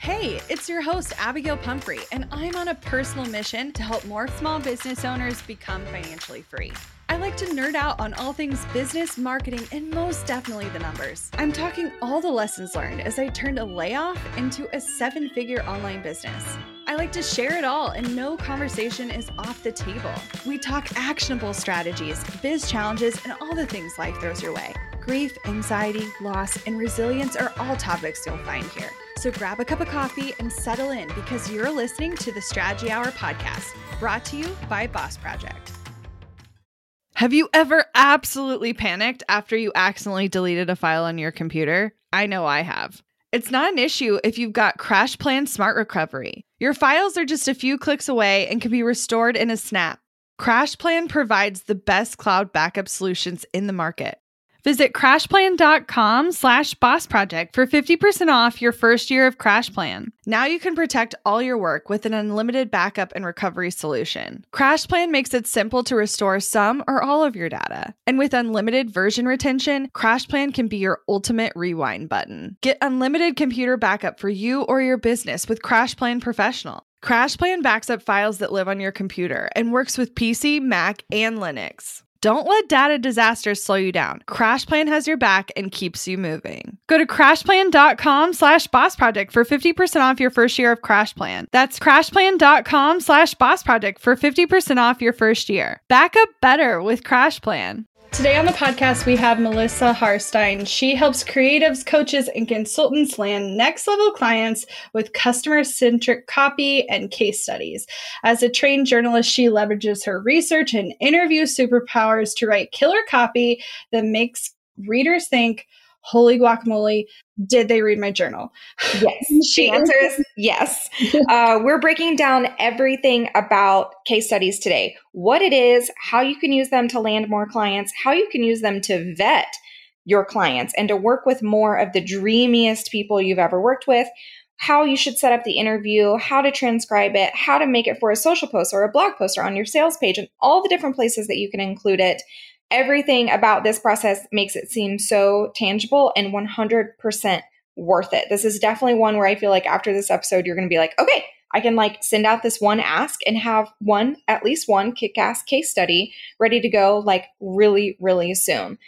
Hey, it's your host, Abigail Pumphrey, and I'm on a personal mission to help more small business owners become financially free. I like to nerd out on all things business, marketing, and most definitely the numbers. I'm talking all the lessons learned as I turned a layoff into a 7-figure online business. I like to share it all, and no conversation is off the table. We talk actionable strategies, biz challenges, and all the things life throws your way. Grief, anxiety, loss, and resilience are all topics you'll find here. So grab a cup of coffee and settle in because you're listening to the Strategy Hour podcast, brought to you by Boss Project. Have you ever absolutely panicked after you accidentally deleted a file on your computer? I know I have. It's not an issue if you've got CrashPlan Smart Recovery. Your files are just a few clicks away and can be restored in a snap. CrashPlan provides the best cloud backup solutions in the market. Visit crashplan.com/bossproject for 50% off your first year of CrashPlan. Now you can protect all your work with an unlimited backup and recovery solution. CrashPlan makes it simple to restore some or all of your data. And with unlimited version retention, CrashPlan can be your ultimate rewind button. Get unlimited computer backup for you or your business with CrashPlan Professional. CrashPlan backs up files that live on your computer and works with PC, Mac, and Linux. Don't let data disasters slow you down. CrashPlan has your back and keeps you moving. Go to crashplan.com/bossproject for 50% off your first year of CrashPlan. That's crashplan.com/bossproject for 50% off your first year. Back up better with CrashPlan. Today on the podcast, we have Melissa Harstein. She helps creatives, coaches, and consultants land next-level clients with customer-centric copy and case studies. As a trained journalist, she leverages her research and interview superpowers to write killer copy that makes readers think, holy guacamole, did they read my journal? Yes. The answer is yes. We're breaking down everything about case studies today. What it is, how you can use them to land more clients, how you can use them to vet your clients and to work with more of the dreamiest people you've ever worked with, how you should set up the interview, how to transcribe it, how to make it for a social post or a blog post or on your sales page, and all the different places that you can include it. Everything about this process makes it seem so tangible and 100% worth it. This is definitely one where I feel like after this episode, you're going to be like, okay, I can send out this one ask and have at least one kick-ass case study ready to go really, really soon.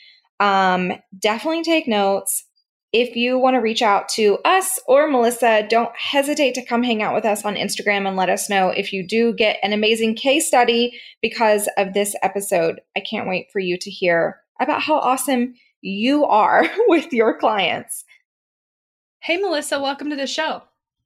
Definitely take notes. If you want to reach out to us or Melissa, don't hesitate to come hang out with us on Instagram and let us know if you do get an amazing case study because of this episode. I can't wait for you to hear about how awesome you are with your clients. Hey, Melissa, welcome to the show.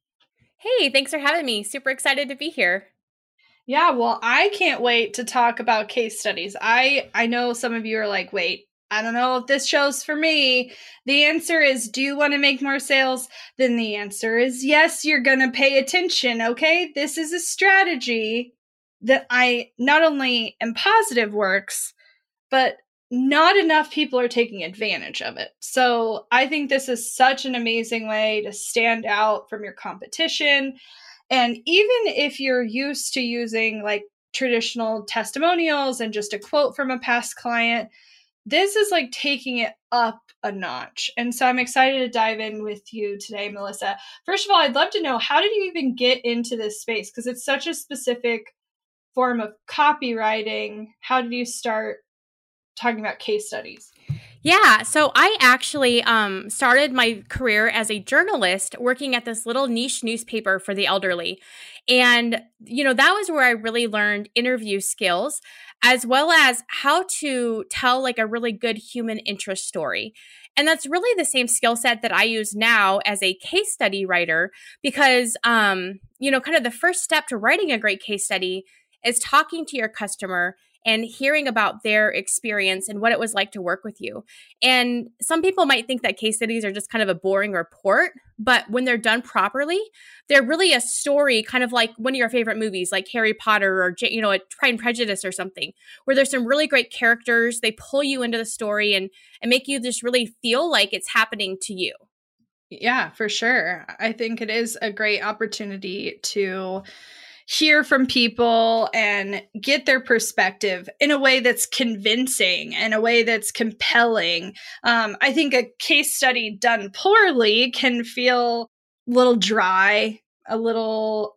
Hey, thanks for having me. Super excited to be here. Yeah, well, I can't wait to talk about case studies. I know some of you are like, wait, I don't know if this show's for me. The answer is, do you want to make more sales? Then the answer is yes, you're going to pay attention, okay? This is a strategy that I not only am positive works, but not enough people are taking advantage of it. So I think this is such an amazing way to stand out from your competition. And even if you're used to using traditional testimonials and just a quote from a past client, this is taking it up a notch. And so I'm excited to dive in with you today, Melissa. First of all, I'd love to know, how did you even get into this space? Because it's such a specific form of copywriting. How did you start talking about case studies? Yeah, so I actually started my career as a journalist working at this little niche newspaper for the elderly. And, that was where I really learned interview skills, as well as how to tell a really good human interest story. And that's really the same skill set that I use now as a case study writer, because, kind of the first step to writing a great case study is talking to your customer and hearing about their experience and what it was like to work with you. And some people might think that case studies are just kind of a boring report, but when they're done properly, they're really a story, kind of like one of your favorite movies, like Harry Potter or, a Pride and Prejudice or something, where there's some really great characters. They pull you into the story and make you just really feel like it's happening to you. Yeah, for sure. I think it is a great opportunity to hear from people and get their perspective in a way that's convincing and a way that's compelling. I think a case study done poorly can feel little dry, a little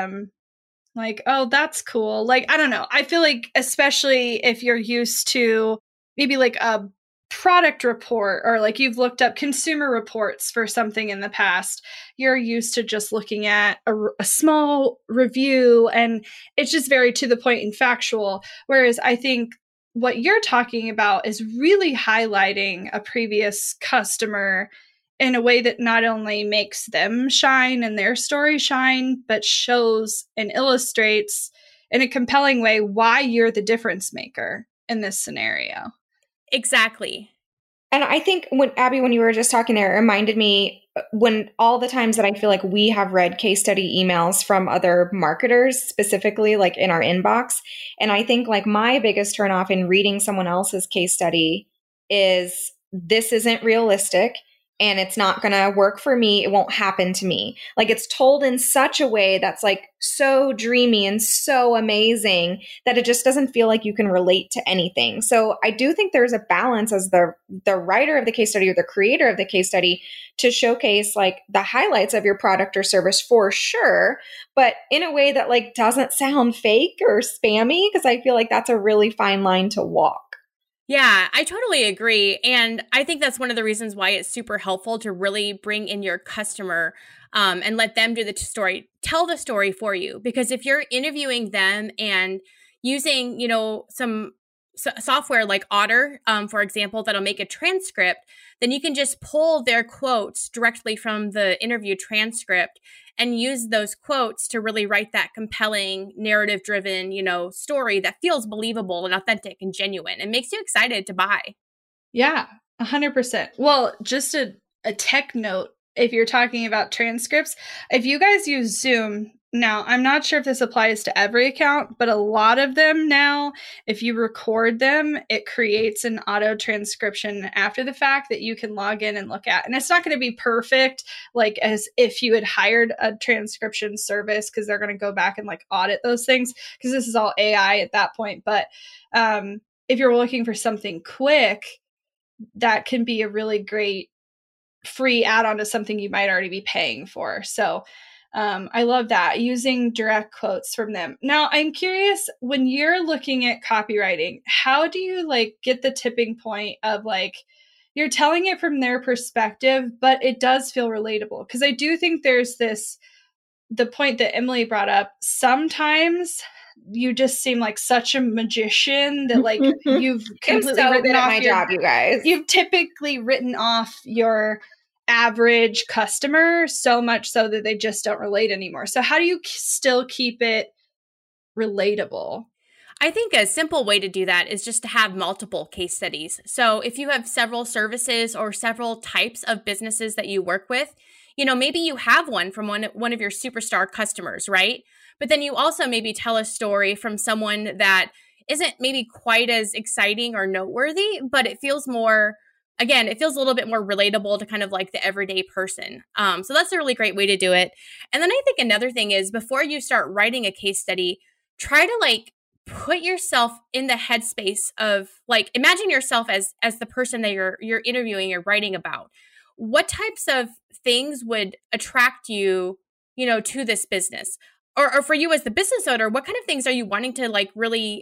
like, oh, that's cool. Like, I don't know. I feel like, especially if you're used to maybe like a product report, or like you've looked up consumer reports for something in the past, you're used to just looking at a small review, and it's just very to the point and factual. Whereas I think what you're talking about is really highlighting a previous customer in a way that not only makes them shine and their story shine, but shows and illustrates in a compelling way why you're the difference maker in this scenario. Exactly. And I think when Abby, when you were just talking there, it reminded me when all the times that I feel like we have read case study emails from other marketers, specifically like in our inbox. And I think like my biggest turnoff in reading someone else's case study is this isn't realistic and it's not going to work for me. It won't happen to me. Like it's told in such a way that's like so dreamy and so amazing that it just doesn't feel like you can relate to anything. So I do think there's a balance as the writer of the case study or the creator of the case study to showcase like the highlights of your product or service for sure, but in a way that like doesn't sound fake or spammy, because I feel like that's a really fine line to walk. Yeah, I totally agree. And I think that's one of the reasons why it's super helpful to really bring in your customer and let them do the story, tell the story for you. Because if you're interviewing them and using, some software like Otter, for example, that'll make a transcript, then you can just pull their quotes directly from the interview transcript and use those quotes to really write that compelling, narrative-driven, story that feels believable and authentic and genuine and makes you excited to buy. Yeah, 100%. Well, just a tech note, if you're talking about transcripts, if you guys use Zoom, now I'm not sure if this applies to every account, but a lot of them now, if you record them, it creates an auto transcription after the fact that you can log in and look at. And it's not going to be perfect, like as if you had hired a transcription service, because they're going to go back and like audit those things, because this is all AI at that point. But if you're looking for something quick, that can be a really great free add-on to something you might already be paying for. So I love that, using direct quotes from them. Now, I'm curious, when you're looking at copywriting, how do you like get the tipping point of like, you're telling it from their perspective, but it does feel relatable? Because I do think there's the point that Emily brought up. Sometimes you just seem like such a magician that like you've completely written off my job, you guys. You've typically written off your average customer so much so that they just don't relate anymore. So how do you still keep it relatable? I think a simple way to do that is just to have multiple case studies. So if you have several services or several types of businesses that you work with, maybe you have one from one of your superstar customers, right? But then you also maybe tell a story from someone that isn't maybe quite as exciting or noteworthy, but it feels more, again, it feels a little bit more relatable to kind of like the everyday person. So that's a really great way to do it. And then I think another thing is, before you start writing a case study, try to like put yourself in the headspace of like, imagine yourself as the person that you're interviewing or writing about. What types of things would attract you, to this business? Or for you as the business owner, what kind of things are you wanting to like really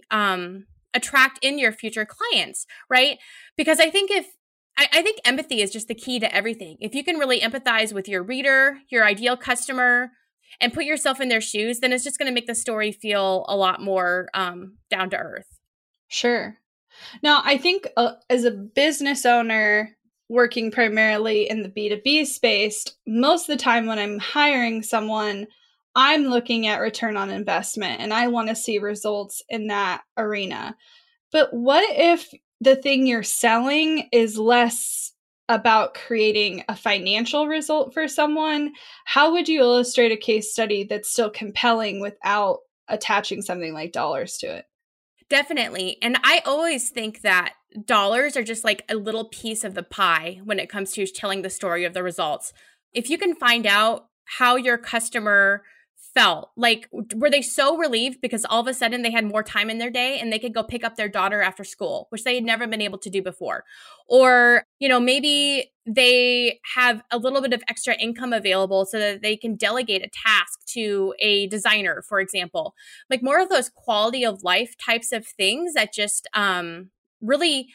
attract in your future clients, right? Because I think I think empathy is just the key to everything. If you can really empathize with your reader, your ideal customer, and put yourself in their shoes, then it's just going to make the story feel a lot more down to earth. Sure. Now, I think as a business owner working primarily in the B2B space, most of the time when I'm hiring someone, I'm looking at return on investment and I want to see results in that arena. But what if the thing you're selling is less about creating a financial result for someone? How would you illustrate a case study that's still compelling without attaching something like dollars to it? Definitely. And I always think that dollars are just like a little piece of the pie when it comes to telling the story of the results. If you can find out how your customer felt? Like, were they so relieved because all of a sudden they had more time in their day and they could go pick up their daughter after school, which they had never been able to do before? Or, maybe they have a little bit of extra income available so that they can delegate a task to a designer, for example. Like more of those quality of life types of things that just really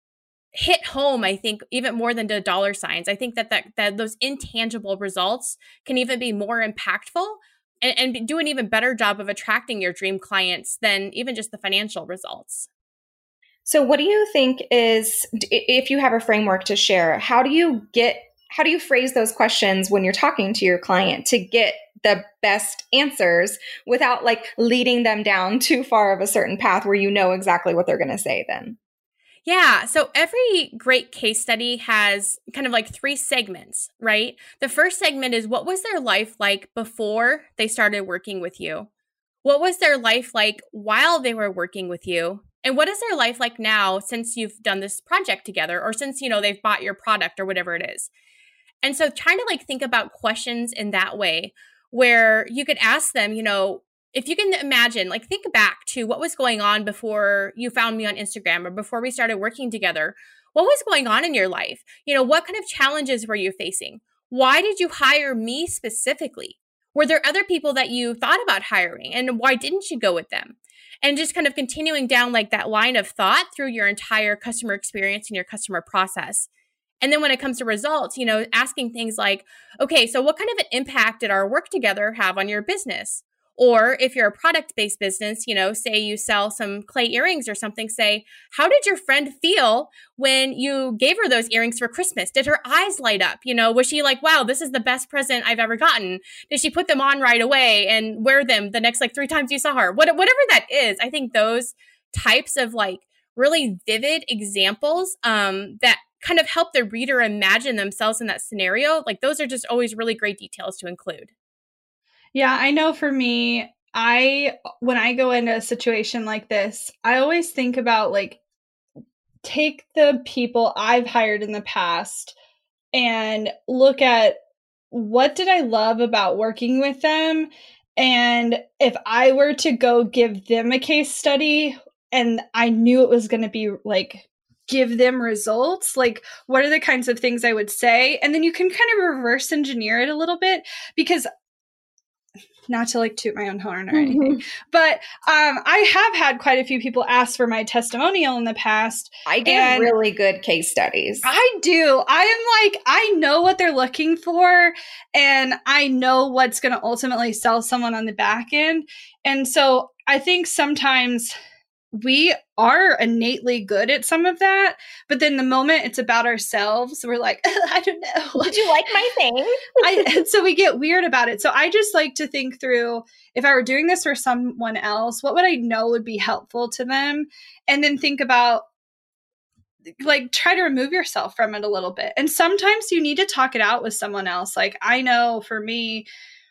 hit home, I think, even more than the dollar signs. I think that those intangible results can even be more impactful and do an even better job of attracting your dream clients than even just the financial results. So what do you think is, if you have a framework to share, how do you phrase those questions when you're talking to your client to get the best answers without like leading them down too far of a certain path where you know exactly what they're going to say then? Yeah. So every great case study has kind of like 3 segments, right? The first segment is, what was their life like before they started working with you? What was their life like while they were working with you? And what is their life like now since you've done this project together, or since, they've bought your product or whatever it is? And so trying to like think about questions in that way, where you could ask them, if you can imagine, like think back to what was going on before you found me on Instagram or before we started working together. What was going on in your life? What kind of challenges were you facing? Why did you hire me specifically? Were there other people that you thought about hiring, and why didn't you go with them? And just kind of continuing down like that line of thought through your entire customer experience and your customer process. And then when it comes to results, asking things like, okay, so what kind of an impact did our work together have on your business? Or if you're a product-based business, say you sell some clay earrings or something, say, how did your friend feel when you gave her those earrings for Christmas? Did her eyes light up? Was she like, wow, this is the best present I've ever gotten? Did she put them on right away and wear them the next like 3 times you saw her? Whatever that is, I think those types of like really vivid examples that kind of help the reader imagine themselves in that scenario, like those are just always really great details to include. Yeah, I know for me, when I go into a situation like this, I always think about like, take the people I've hired in the past and look at what did I love about working with them? And if I were to go give them a case study and I knew it was going to be like, give them results, like what are the kinds of things I would say? And then you can kind of reverse engineer it a little bit, because not to like toot my own horn or anything, but I have had quite a few people ask for my testimonial in the past. I give really good case studies. I do. I know what they're looking for, and I know what's going to ultimately sell someone on the back end. And so I think sometimes we are innately good at some of that, but then the moment it's about ourselves, we're like, I don't know. Did you like my thing? So we get weird about it. So I just like to think through, if I were doing this for someone else, what would I know would be helpful to them? And then think about, like, try to remove yourself from it a little bit. And sometimes you need to talk it out with someone else. Like, I know for me,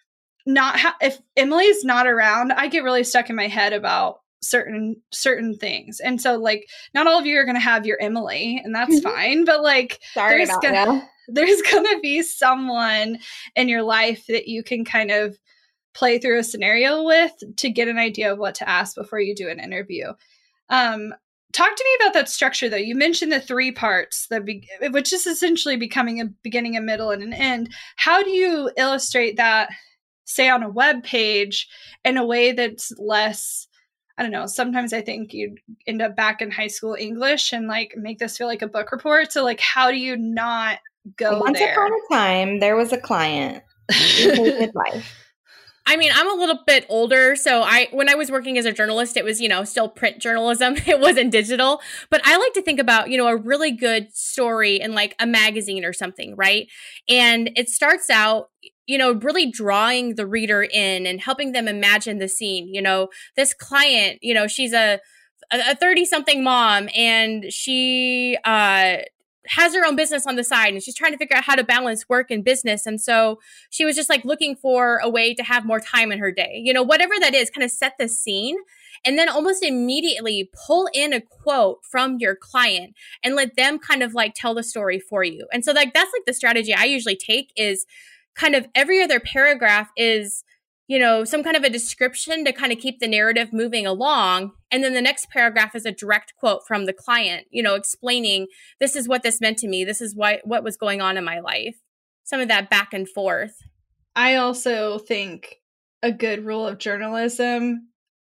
if Emily's not around, I get really stuck in my head about certain things. And so like, not all of you are going to have your Emily, and that's fine, but like there's going to be someone in your life that you can kind of play through a scenario with to get an idea of what to ask before you do an interview. Talk to me about that structure though. You mentioned the 3 parts, which is essentially becoming a beginning, a middle, and an end. How do you illustrate that, say, on a web page in a way that's less, I don't know, sometimes I think you'd end up back in high school English and like make this feel like a book report. So like, how do you not go Once there? upon a time, there was a client who hated life. I mean, I'm a little bit older, so when I was working as a journalist, it was, still print journalism. It wasn't digital. But I like to think about, a really good story in like a magazine or something, right? And it starts out, really drawing the reader in and helping them imagine the scene. This client, she's a 30-something mom, and she has her own business on the side, and she's trying to figure out how to balance work and business. And so she was just like looking for a way to have more time in her day, whatever that is, kind of set the scene. And then almost immediately pull in a quote from your client and let them kind of like tell the story for you. And so like, that's like the strategy I usually take, is kind of every other paragraph is some kind of a description to kind of keep the narrative moving along. And then the next paragraph is a direct quote from the client, explaining, this is what this meant to me. This is what was going on in my life. Some of that back and forth. I also think a good rule of journalism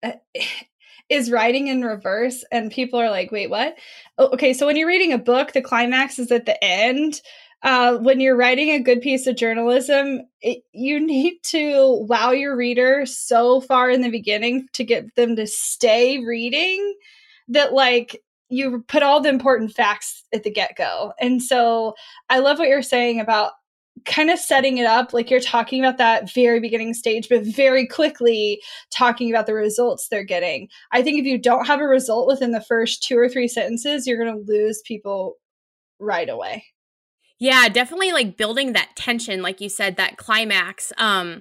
is writing in reverse. And people are like, wait, what? Oh, okay, so when you're reading a book, the climax is at the end. When you're writing a good piece of journalism, you need to wow your reader so far in the beginning to get them to stay reading that you put all the important facts at the get-go. And so I love what you're saying about kind of setting it up like you're talking about that very beginning stage, but very quickly talking about the results they're getting. I think if you don't have a result within the first 2 or 3 sentences, you're going to lose people right away. Yeah, definitely building that tension, like you said, that climax. And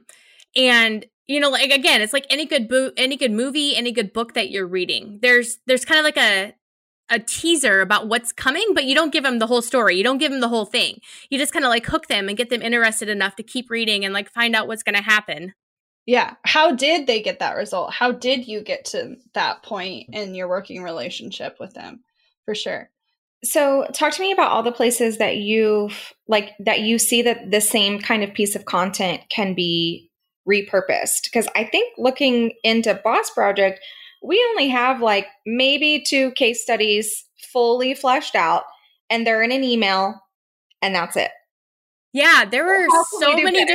again, it's like any good movie, any good book that you're reading. There's kind of like a teaser about what's coming, but you don't give them the whole story. You don't give them the whole thing. You just kind of hook them and get them interested enough to keep reading and find out what's going to happen. Yeah. How did they get that result? How did you get to that point in your working relationship with them? For sure. So talk to me about all the places that you see that the same kind of piece of content can be repurposed. Because I think looking into Boss Project, we only have maybe 2 case studies fully fleshed out, and they're in an email, and that's it. Yeah, there's so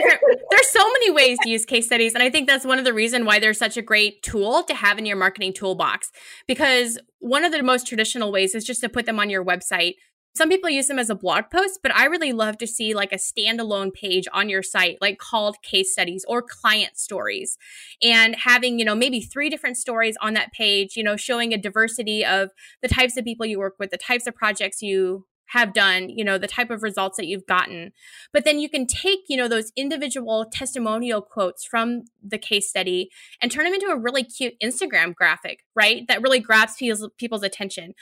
many ways to use case studies. And I think that's one of the reasons why they're such a great tool to have in your marketing toolbox. Because one of the most traditional ways is just to put them on your website. Some people use them as a blog post, but I really love to see a standalone page on your site, called case studies or client stories, and having, maybe 3 different stories on that page, showing a diversity of the types of people you work with, the types of projects you have done, the type of results that you've gotten. But then you can take, those individual testimonial quotes from the case study and turn them into a really cute Instagram graphic, right? That really grabs people's attention.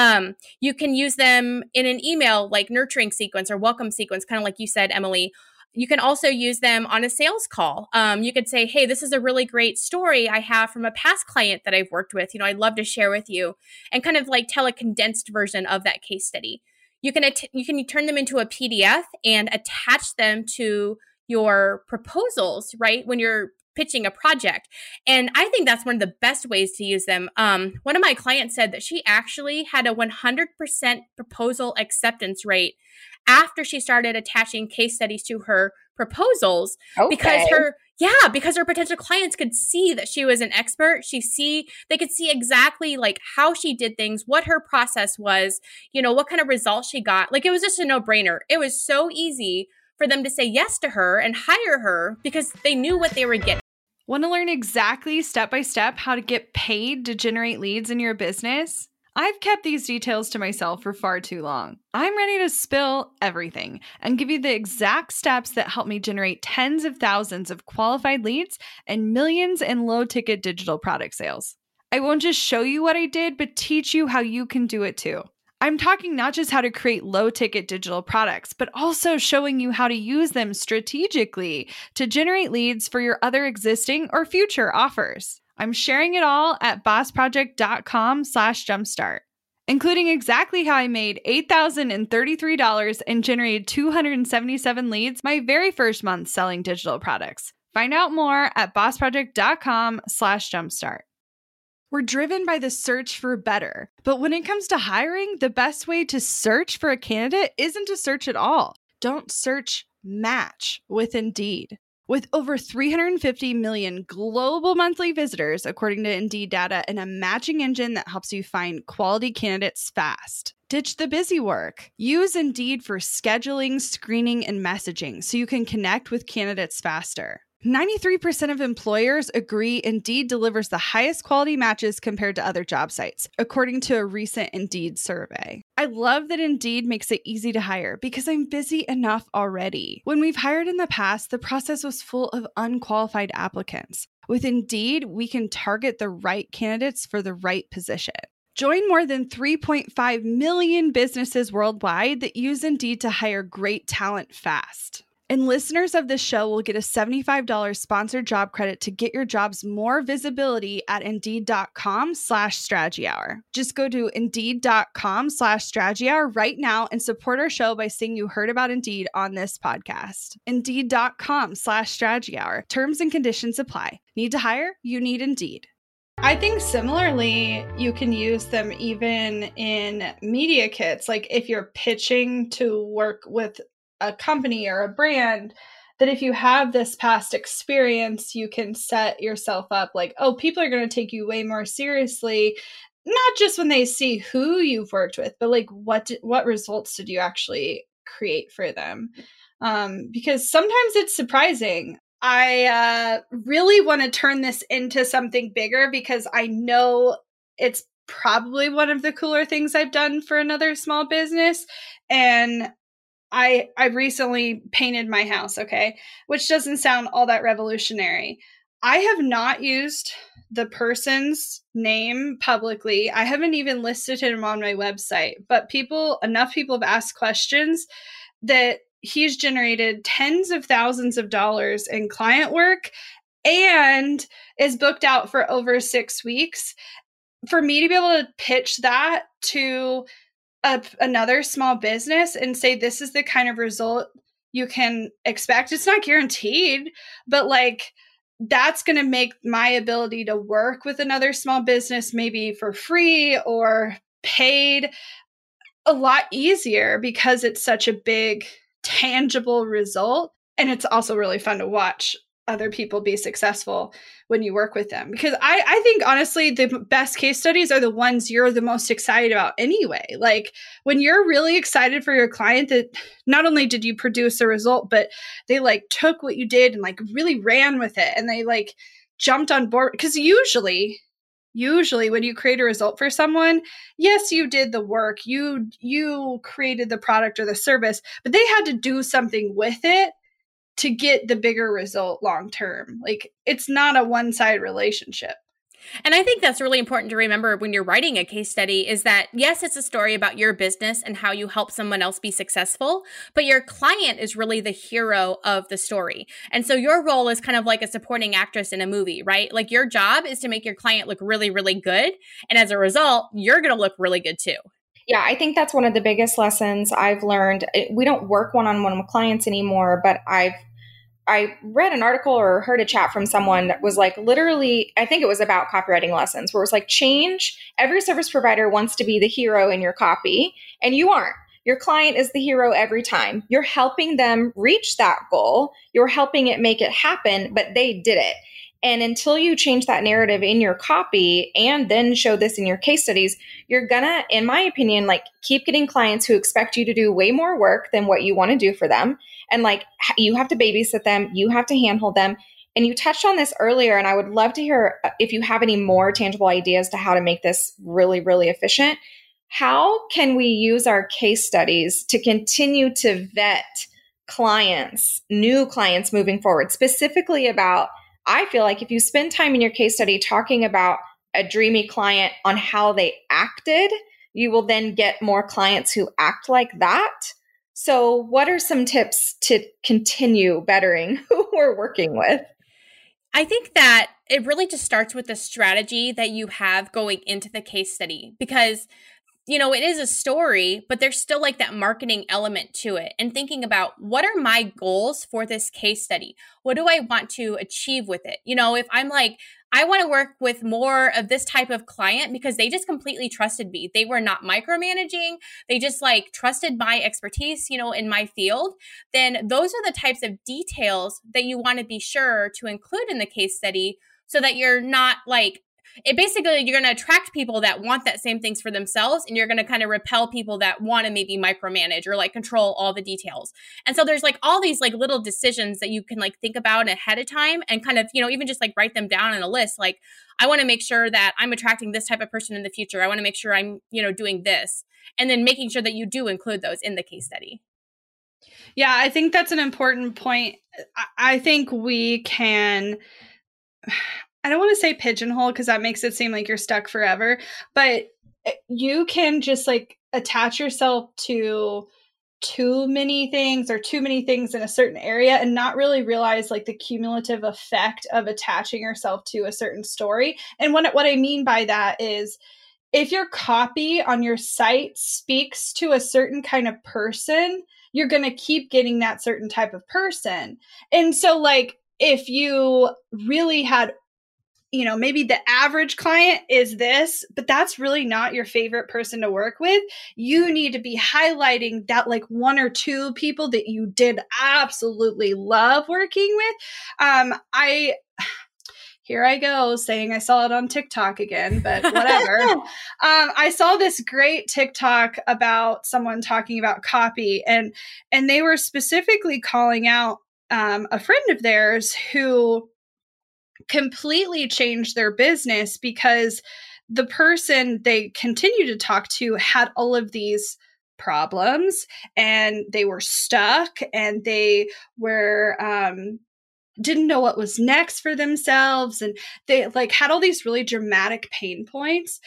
You can use them in an email, nurturing sequence or welcome sequence, kind of like you said, Emily. You can also use them on a sales call. You could say, hey, this is a really great story I have from a past client that I've worked with. I'd love to share with you, and kind of tell a condensed version of that case study. You can turn them into a PDF and attach them to your proposals, right? When you're pitching a project. And I think that's one of the best ways to use them. One of my clients said that she actually had a 100% proposal acceptance rate after she started attaching case studies to her proposals. Okay. because her potential clients could see that she was an expert. They could see exactly how she did things, what her process was, what kind of results she got. It was just a no-brainer. It was so easy for them to say yes to her and hire her because they knew what they were getting. Want to learn exactly step-by-step how to get paid to generate leads in your business? I've kept these details to myself for far too long. I'm ready to spill everything and give you the exact steps that help me generate tens of thousands of qualified leads and millions in low-ticket digital product sales. I won't just show you what I did, but teach you how you can do it too. I'm talking not just how to create low-ticket digital products, but also showing you how to use them strategically to generate leads for your other existing or future offers. I'm sharing it all at bossproject.com/jumpstart, including exactly how I made $8,033 and generated 277 leads my very first month selling digital products. Find out more at bossproject.com/jumpstart. We're driven by the search for better, but when it comes to hiring, the best way to search for a candidate isn't to search at all. Don't search, match with Indeed. With over 350 million global monthly visitors, according to Indeed data, and a matching engine that helps you find quality candidates fast. Ditch the busy work. Use Indeed for scheduling, screening, and messaging so you can connect with candidates faster. 93% of employers agree Indeed delivers the highest quality matches compared to other job sites, according to a recent Indeed survey. I love that Indeed makes it easy to hire because I'm busy enough already. When we've hired in the past, the process was full of unqualified applicants. With Indeed, we can target the right candidates for the right position. Join more than 3.5 million businesses worldwide that use Indeed to hire great talent fast. And listeners of this show will get a $75 sponsored job credit to get your jobs more visibility at Indeed.com/Strategy Hour. Just go to Indeed.com/Strategy Hour right now and support our show by saying you heard about Indeed on this podcast. Indeed.com/Strategy Hour. Terms and conditions apply. Need to hire? You need Indeed. I think similarly, you can use them even in media kits. Like if you're pitching to work with a company or a brand, that if you have this past experience, you can set yourself up like, oh, people are going to take you way more seriously, not just when they see who you've worked with, but like what results did you actually create for them? Because sometimes it's surprising. I really want to turn this into something bigger because I know it's probably one of the cooler things I've done for another small business. And I recently painted my house, okay, which doesn't sound all that revolutionary. I have not used the person's name publicly. I haven't even listed him on my website, but enough people have asked questions that he's generated tens of thousands of dollars in client work and is booked out for over 6 weeks. For me to be able to pitch that to another small business and say, this is the kind of result you can expect. It's not guaranteed, but like that's going to make my ability to work with another small business, maybe for free or paid, a lot easier because it's such a big tangible result. And it's also really fun to watch other people be successful when you work with them. Because I think, honestly, the best case studies are the ones you're the most excited about anyway. Like when you're really excited for your client that not only did you produce a result, but they like took what you did and like really ran with it and they like jumped on board. Because usually when you create a result for someone, yes, you did the work, you created the product or the service, but they had to do something with it to get the bigger result long term. Like it's not a one-sided relationship. And I think that's really important to remember when you're writing a case study is that, yes, it's a story about your business and how you help someone else be successful, but your client is really the hero of the story. And so your role is kind of like a supporting actress in a movie, right? Like your job is to make your client look really, really good. And as a result, you're going to look really good too. Yeah, I think that's one of the biggest lessons I've learned. We don't work one-on-one with clients anymore, but I read an article or heard a chat from someone that was like literally, I think it was about copywriting lessons, where it was like every service provider wants to be the hero in your copy, and you aren't. Your client is the hero every time. You're helping them reach that goal. You're helping it make it happen, but they did it. And until you change that narrative in your copy and then show this in your case studies, you're gonna, in my opinion, like keep getting clients who expect you to do way more work than what you want to do for them. And like you have to babysit them, you have to handhold them. And you touched on this earlier, and I would love to hear if you have any more tangible ideas to how to make this really, really efficient. How can we use our case studies to continue to vet clients, new clients moving forward, specifically about, I feel like if you spend time in your case study talking about a dreamy client on how they acted, you will then get more clients who act like that. So what are some tips to continue bettering who we're working with? I think that it really just starts with the strategy that you have going into the case study because, you know, it is a story, but there's still like that marketing element to it and thinking about what are my goals for this case study? What do I want to achieve with it? You know, if I'm like, I want to work with more of this type of client because they just completely trusted me. They were not micromanaging. They just like trusted my expertise, you know, in my field. Then those are the types of details that you want to be sure to include in the case study so that you're not like, it basically, you're going to attract people that want that same things for themselves, and you're going to kind of repel people that want to maybe micromanage or like control all the details. And so there's like all these like little decisions that you can like think about ahead of time and kind of, you know, even just like write them down in a list. Like, I want to make sure that I'm attracting this type of person in the future. I want to make sure I'm, you know, doing this, and then making sure that you do include those in the case study. Yeah, I think that's an important point. I think we can, I don't want to say pigeonhole because that makes it seem like you're stuck forever, but you can just like attach yourself to too many things or too many things in a certain area and not really realize like the cumulative effect of attaching yourself to a certain story. And what I mean by that is if your copy on your site speaks to a certain kind of person, you're going to keep getting that certain type of person. And so like if you really had, you know, maybe the average client is this, but that's really not your favorite person to work with. You need to be highlighting that like one or two people that you did absolutely love working with. Here I go saying I saw it on TikTok again, but whatever. I saw this great TikTok about someone talking about copy, and they were specifically calling out a friend of theirs who completely changed their business because the person they continued to talk to had all of these problems and they were stuck and they were didn't know what was next for themselves, and they like had all these really dramatic pain points,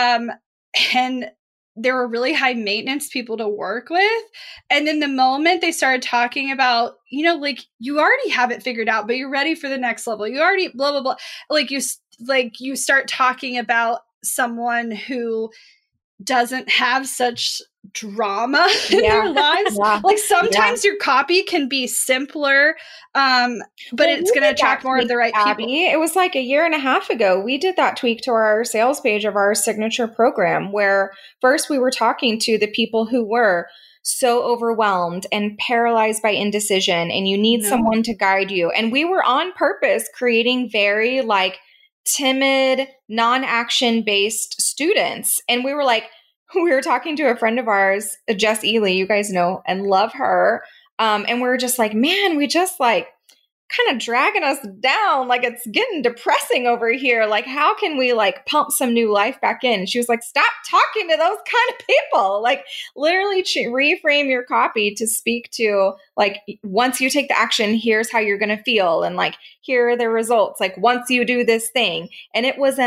and there were really high maintenance people to work with. And then the moment they started talking about, you know, like you already have it figured out, but you're ready for the next level, you already blah blah blah, like you start talking about someone who doesn't have such drama in their lives. Like sometimes your copy can be simpler, but it's going to attract more of the right people. It was like 1.5 years ago. We did that tweak to our sales page of our signature program where first we were talking to the people who were so overwhelmed and paralyzed by indecision, and you need someone to guide you. And we were on purpose creating very like timid, non-action based students. And we were like, we were talking to a friend of ours, Jess Ely, you guys know and love her. And we were just like, man, we just like kind of dragging us down. Like it's getting depressing over here. Like, how can we like pump some new life back in? She was like, stop talking to those kind of people. Like literally reframe your copy to speak to like, once you take the action, here's how you're going to feel. And like, here are the results. Like once you do this thing. And it was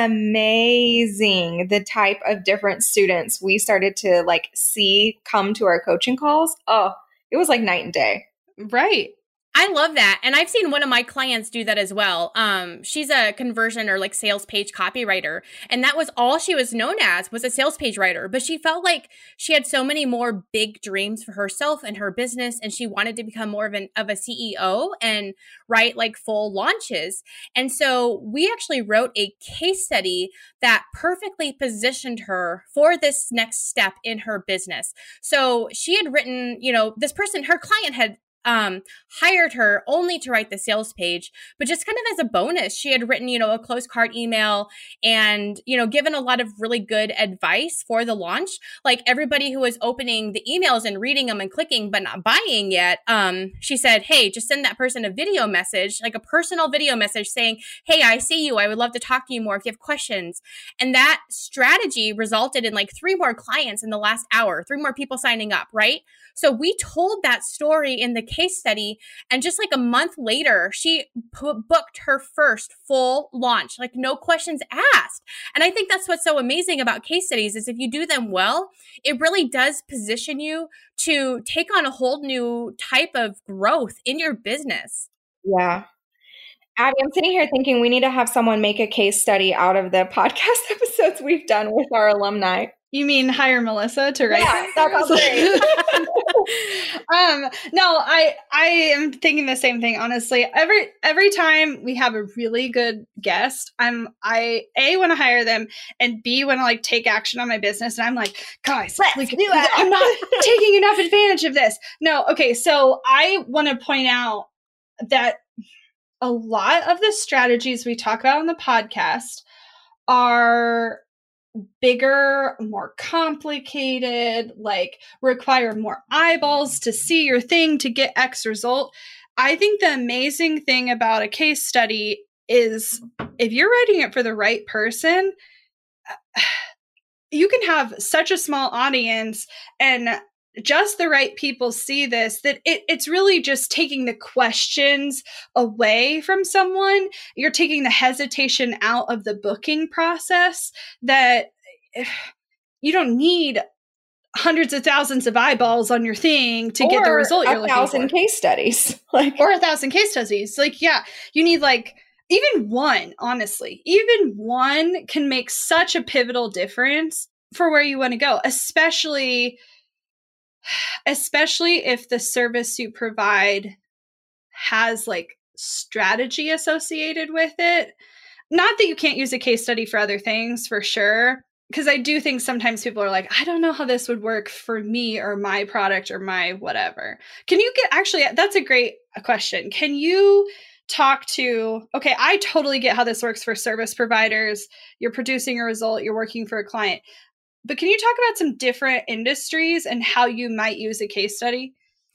amazing. The type of different students we started to like see come to our coaching calls. Oh, it was like night and day. Right. I love that. And I've seen one of my clients do that as well. She's a conversion or like sales page copywriter. And that was all she was known as, was a sales page writer. But she felt like she had so many more big dreams for herself and her business. And she wanted to become more of a CEO and write like full launches. And so we actually wrote a case study that perfectly positioned her for this next step in her business. So she had written, you know, this person, her client had hired her only to write the sales page, but just kind of as a bonus, she had written, you know, a close card email and, you know, given a lot of really good advice for the launch. Like everybody who was opening the emails and reading them and clicking, but not buying yet. She said, hey, just send that person a video message, like a personal video message saying, hey, I see you. I would love to talk to you more if you have questions. And that strategy resulted in like 3 more clients in the last hour, 3 more people signing up, right? So we told that story in the case study, and just like a month later, she booked her first full launch, like no questions asked. And I think that's what's so amazing about case studies is if you do them well, it really does position you to take on a whole new type of growth in your business. Yeah. Abby, I'm sitting here thinking we need to have someone make a case study out of the podcast episodes we've done with our alumni. You mean hire Melissa to write? Yeah, that sounds great. No, I am thinking the same thing, honestly. Every time we have a really good guest, I want to hire them, and B, want to like take action on my business. And I'm like, guys, let's do it. I'm not taking enough advantage of this. No, okay. So I want to point out that a lot of the strategies we talk about on the podcast are bigger, more complicated, like require more eyeballs to see your thing to get X result. I think the amazing thing about a case study is if you're writing it for the right person, you can have such a small audience and just the right people see this, that it's really just taking the questions away from someone. You're taking the hesitation out of the booking process, that you don't need hundreds of thousands of eyeballs on your thing to get the result you're looking for. Or 1,000 case studies. Or 1,000 case studies. Like, yeah, you need like even one, honestly, even one can make such a pivotal difference for where you want to go, especially if the service you provide has like strategy associated with it. Not that you can't use a case study for other things, for sure. Because I do think sometimes people are like, I don't know how this would work for me or my product or my whatever. Can you that's a great question. Can you talk to, okay, I totally get how this works for service providers. You're producing a result, you're working for a client. But can you talk about some different industries and how you might use a case study?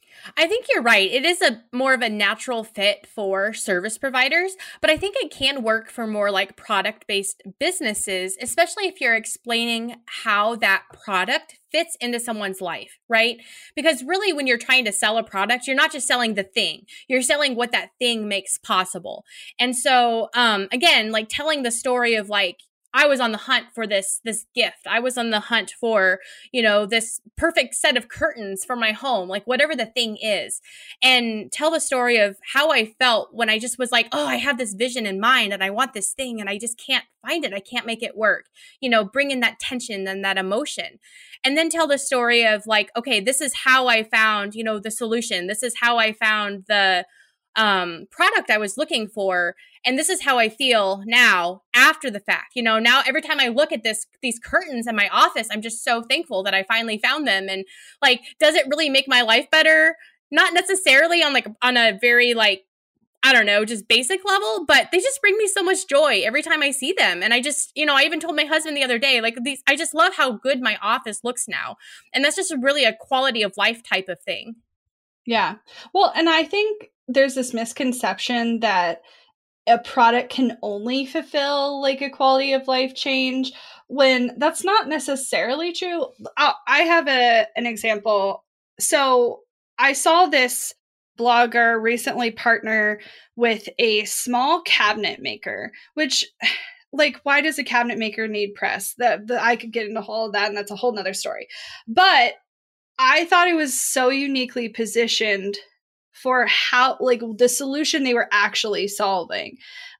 I think you're right. It is a more of a natural fit for service providers, but I think it can work for more like product-based businesses, especially if you're explaining how that product fits into someone's life, right? Because really when you're trying to sell a product, you're not just selling the thing, you're selling what that thing makes possible. And so, again, like telling the story of like, I was on the hunt for this gift. I was on the hunt for, this perfect set of curtains for my home, like whatever the thing is, and tell the story of how I felt when I just was like, oh, I have this vision in mind and I want this thing and I just can't find it. I can't make it work, bring in that tension and that emotion. And then tell the story of like, okay, this is how I found, the solution. This is how I found the product I was looking for. And this is how I feel now after the fact. Now every time I look at these curtains in my office, I'm just so thankful that I finally found them. And like, does it really make my life better? Not necessarily on a very like, I don't know, just basic level, but they just bring me so much joy every time I see them. And I just, I even told my husband the other day, like I just love how good my office looks now. And that's just really a quality of life type of thing. Yeah. Well, and I think there's this misconception that a product can only fulfill like a quality of life change when that's not necessarily true. I have an example. So I saw this blogger recently partner with a small cabinet maker, which like, why does a cabinet maker need press? I could get into all of that, and that's a whole nother story. But I thought it was so uniquely positioned for how, like, the solution they were actually solving.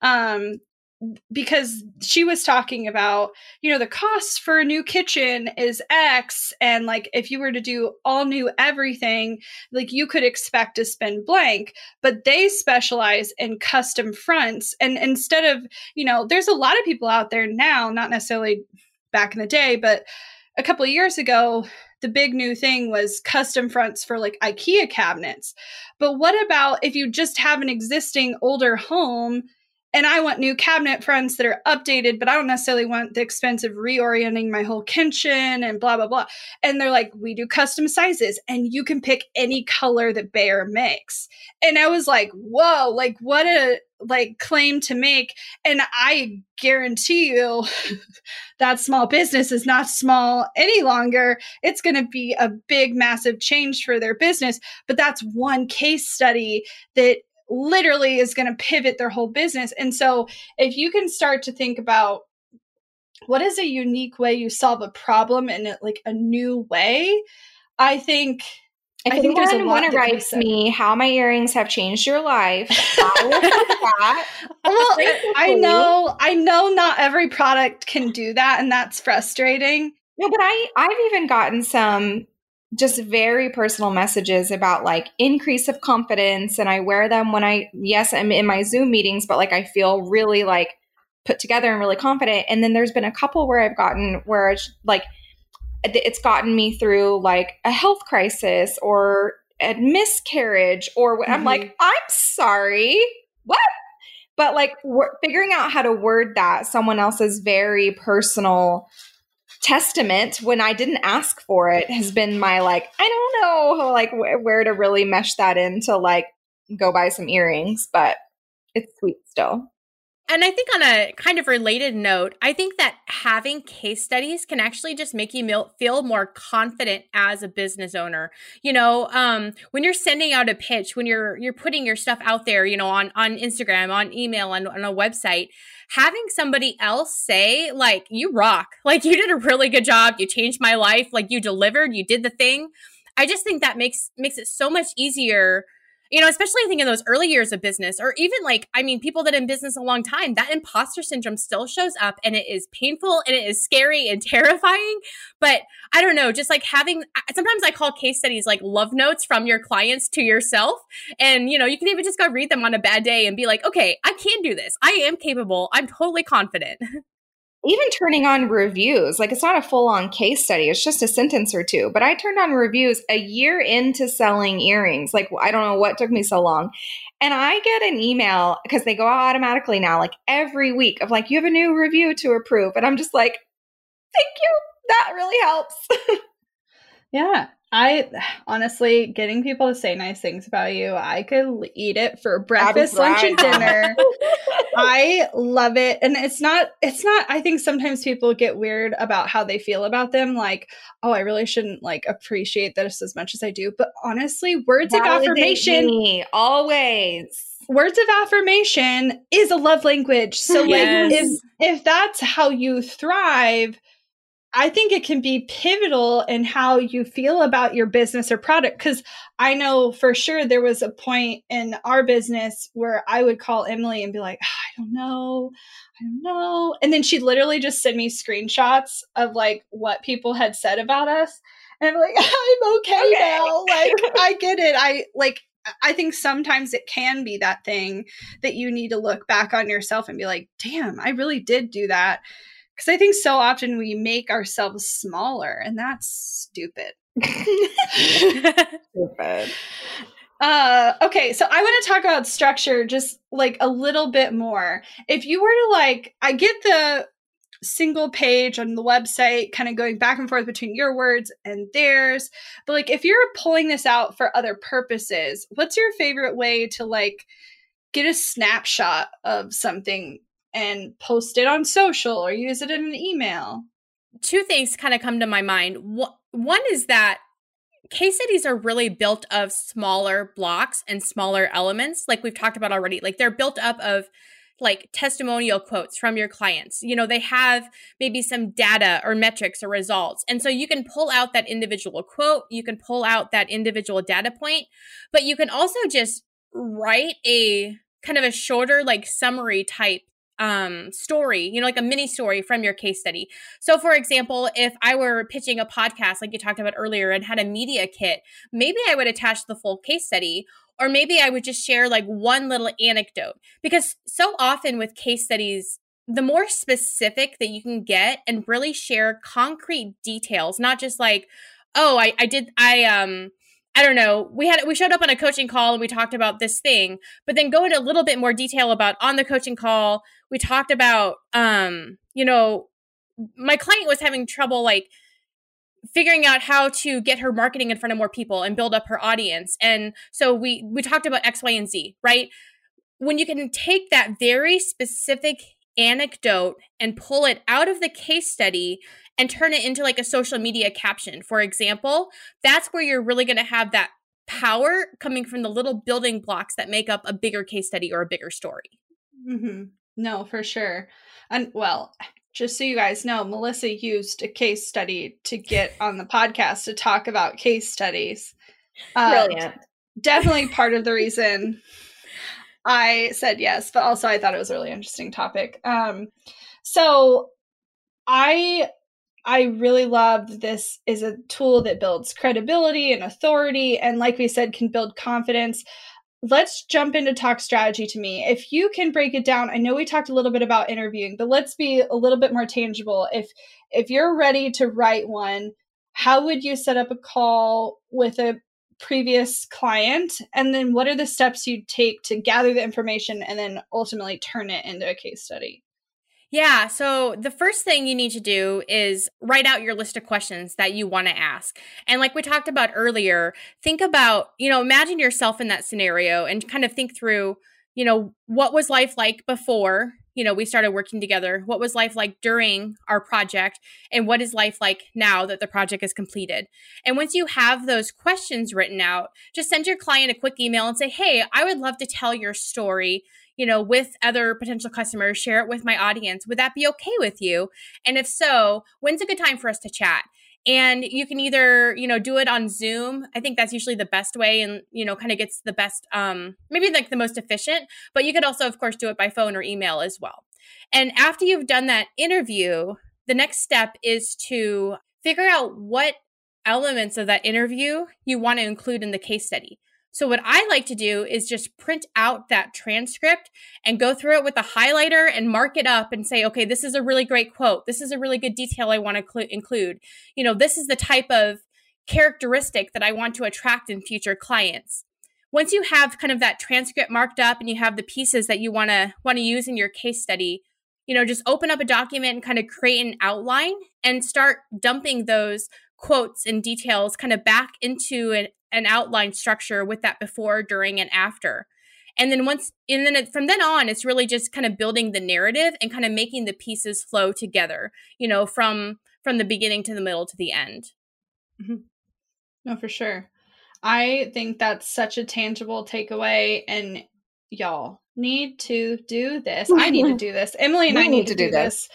Because she was talking about, the cost for a new kitchen is X. And like, if you were to do all new everything, like you could expect to spend blank, but they specialize in custom fronts. And instead of, there's a lot of people out there now, not necessarily back in the day, but a couple of years ago, the big new thing was custom fronts for like IKEA cabinets. But what about if you just have an existing older home and I want new cabinet fronts that are updated, but I don't necessarily want the expense of reorienting my whole kitchen and blah, blah, blah. And they're like, we do custom sizes and you can pick any color that Behr makes. And I was like, whoa, like what a claim to make. And I guarantee you that small business is not small any longer. It's going to be a big, massive change for their business. But that's one case study that literally is going to pivot their whole business. And so if you can start to think about what is a unique way you solve a problem in like a new way, I think there's a lot to write me how my earrings have changed your life. That. Well, I know not every product can do that, and that's frustrating. No, but I've even gotten some just very personal messages about like increase of confidence, and I wear them when I'm in my Zoom meetings, but like I feel really like put together and really confident. And then there's been a couple where I've gotten where it's like it's gotten me through like a health crisis or a miscarriage or I'm like, I'm sorry, what? But like figuring out how to word that someone else's very personal testament when I didn't ask for it has been my like, I don't know like where to really mesh that in to like go buy some earrings, but it's sweet still. And I think on a kind of related note, I think that having case studies can actually just make you feel more confident as a business owner. When you're sending out a pitch, when you're putting your stuff out there, on Instagram, on email, on a website, having somebody else say, like, you rock, like, you did a really good job, you changed my life, like, you delivered, you did the thing. I just think that makes it so much easier. Especially I think in those early years of business, or even people that are in business a long time, that imposter syndrome still shows up, and it is painful and it is scary and terrifying. But I don't know, just like sometimes I call case studies like love notes from your clients to yourself. And, you can even just go read them on a bad day and be like, okay, I can do this. I am capable. I'm totally confident. Even turning on reviews, like it's not a full-on case study, it's just a sentence or two. But I turned on reviews a year into selling earrings. Like, I don't know what took me so long. And I get an email, because they go automatically now, like every week, of like, you have a new review to approve. And I'm just like, thank you. That really helps. Yeah. I honestly, getting people to say nice things about you, I could eat it for breakfast, lunch, and dinner. I love it. And it's not, I think sometimes people get weird about how they feel about them. Like, oh, I really shouldn't like appreciate this as much as I do. But honestly, words of affirmation, always. Words of affirmation is a love language. So yes. like if that's how you thrive, I think it can be pivotal in how you feel about your business or product. Because I know for sure there was a point in our business where I would call Emily and be like, I don't know. And then she'd literally just send me screenshots of like what people had said about us. And I'm like, I'm okay now. Like, I get it. I think sometimes it can be that thing that you need to look back on yourself and be like, damn, I really did do that. Because I think so often we make ourselves smaller, and that's stupid. Stupid. Okay, so I want to talk about structure just like a little bit more. If you were to I get the single page on the website kind of going back and forth between your words and theirs, but like if you're pulling this out for other purposes, what's your favorite way to get a snapshot of something and post it on social or use it in an email? Two things kind of come to my mind. One is that case studies are really built of smaller blocks and smaller elements, like we've talked about already. Like they're built up of like testimonial quotes from your clients. They have maybe some data or metrics or results. And so you can pull out that individual quote, you can pull out that individual data point, but you can also just write a kind of a shorter like summary type story, like a mini story from your case study. So for example, if I were pitching a podcast, like you talked about earlier, and had a media kit, maybe I would attach the full case study, or maybe I would just share like one little anecdote, because so often with case studies, the more specific that you can get and really share concrete details, not just like, oh, I don't know, we showed up on a coaching call and we talked about this thing, but then go into a little bit more detail about on the coaching call, we talked about, my client was having trouble like figuring out how to get her marketing in front of more people and build up her audience. And so we talked about X, Y, and Z, right? When you can take that very specific anecdote and pull it out of the case study and turn it into like a social media caption, for example, that's where you're really going to have that power coming from the little building blocks that make up a bigger case study or a bigger story. Mm-hmm. No, for sure. And well, just so you guys know, Melissa used a case study to get on the podcast to talk about case studies. Brilliant. Definitely part of the reason I said yes, but also I thought it was a really interesting topic. So I really loved this is a tool that builds credibility and authority, and like we said, can build confidence. Let's jump into talk strategy to me. If you can break it down, I know we talked a little bit about interviewing, but let's be a little bit more tangible. If you're ready to write one, how would you set up a call with a previous client? And then what are the steps you take to gather the information and then ultimately turn it into a case study? Yeah. So the first thing you need to do is write out your list of questions that you want to ask. And like we talked about earlier, think about, imagine yourself in that scenario and kind of think through, what was life like before we started working together? What was life like during our project? And what is life like now that the project is completed? And once you have those questions written out, just send your client a quick email and say, hey, I would love to tell your story, with other potential customers, share it with my audience. Would that be okay with you? And if so, when's a good time for us to chat? And you can either, do it on Zoom. I think that's usually the best way and, kind of gets the best, maybe like the most efficient, but you could also, of course, do it by phone or email as well. And after you've done that interview, the next step is to figure out what elements of that interview you want to include in the case study. So what I like to do is just print out that transcript and go through it with a highlighter and mark it up and say, okay, this is a really great quote. This is a really good detail I want to include. This is the type of characteristic that I want to attract in future clients. Once you have kind of that transcript marked up and you have the pieces that you want to use in your case study, just open up a document and kind of create an outline and start dumping those quotes and details kind of back into an outline structure with that before, during, and after. And then from then on, it's really just kind of building the narrative and kind of making the pieces flow together, from the beginning to the middle to the end. Mm-hmm. No, for sure. I think that's such a tangible takeaway, and y'all need to do this. I need to do this. Emily and I need to do this.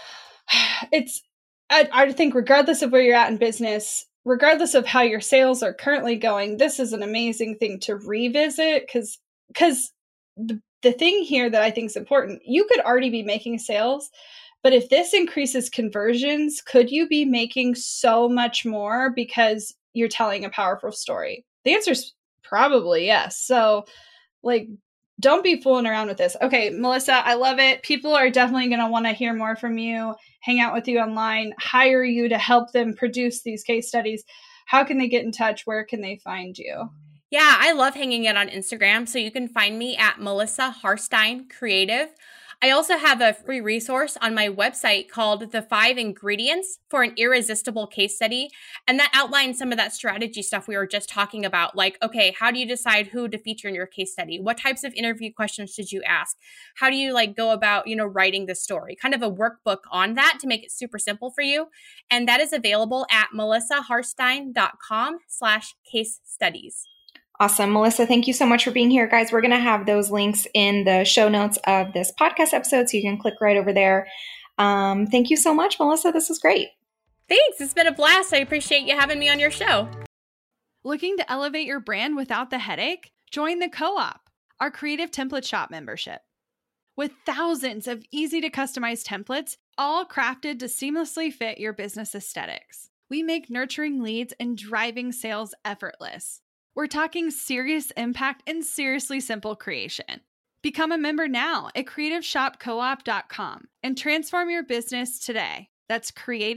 I think regardless of where you're at in business, regardless of how your sales are currently going, this is an amazing thing to revisit because the thing here that I think is important, you could already be making sales, but if this increases conversions, could you be making so much more because you're telling a powerful story? The answer is probably yes. So don't be fooling around with this. Okay, Melissa, I love it. People are definitely going to want to hear more from you, hang out with you online, hire you to help them produce these case studies. How can they get in touch? Where can they find you? Yeah, I love hanging out on Instagram. So you can find me at Melissa Harstein Creative. I also have a free resource on my website called The 5 Ingredients for an Irresistible Case Study. And that outlines some of that strategy stuff we were just talking about. Like, okay, how do you decide who to feature in your case study? What types of interview questions did you ask? How do you go about, writing the story? Kind of a workbook on that to make it super simple for you. And that is available at melissaharstein.com/case studies. Awesome. Melissa, thank you so much for being here. Guys, we're going to have those links in the show notes of this podcast episode, so you can click right over there. Thank you so much, Melissa. This was great. Thanks. It's been a blast. I appreciate you having me on your show. Looking to elevate your brand without the headache? Join the Co-op, our creative template shop membership. With thousands of easy to customize templates, all crafted to seamlessly fit your business aesthetics, we make nurturing leads and driving sales effortless. We're talking serious impact and seriously simple creation. Become a member now at creativeshopcoop.com and transform your business today. That's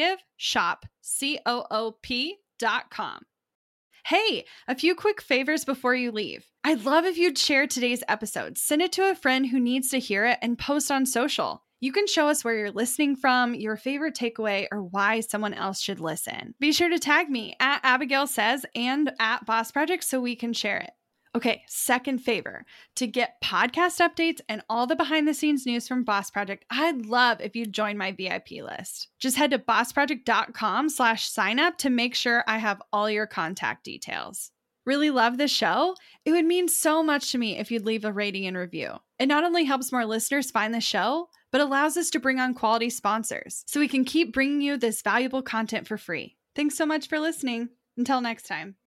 creativeshopcoop.com. Hey, a few quick favors before you leave. I'd love if you'd share today's episode, send it to a friend who needs to hear it, and post on social. You can show us where you're listening from, your favorite takeaway, or why someone else should listen. Be sure to tag me at Abigail Says and at Boss Project so we can share it. Okay, second favor. To get podcast updates and all the behind the scenes news from Boss Project, I'd love if you'd join my VIP list. Just head to bossproject.com/sign up to make sure I have all your contact details. Really love the show? It would mean so much to me if you'd leave a rating and review. It not only helps more listeners find the show, but allows us to bring on quality sponsors so we can keep bringing you this valuable content for free. Thanks so much for listening. Until next time.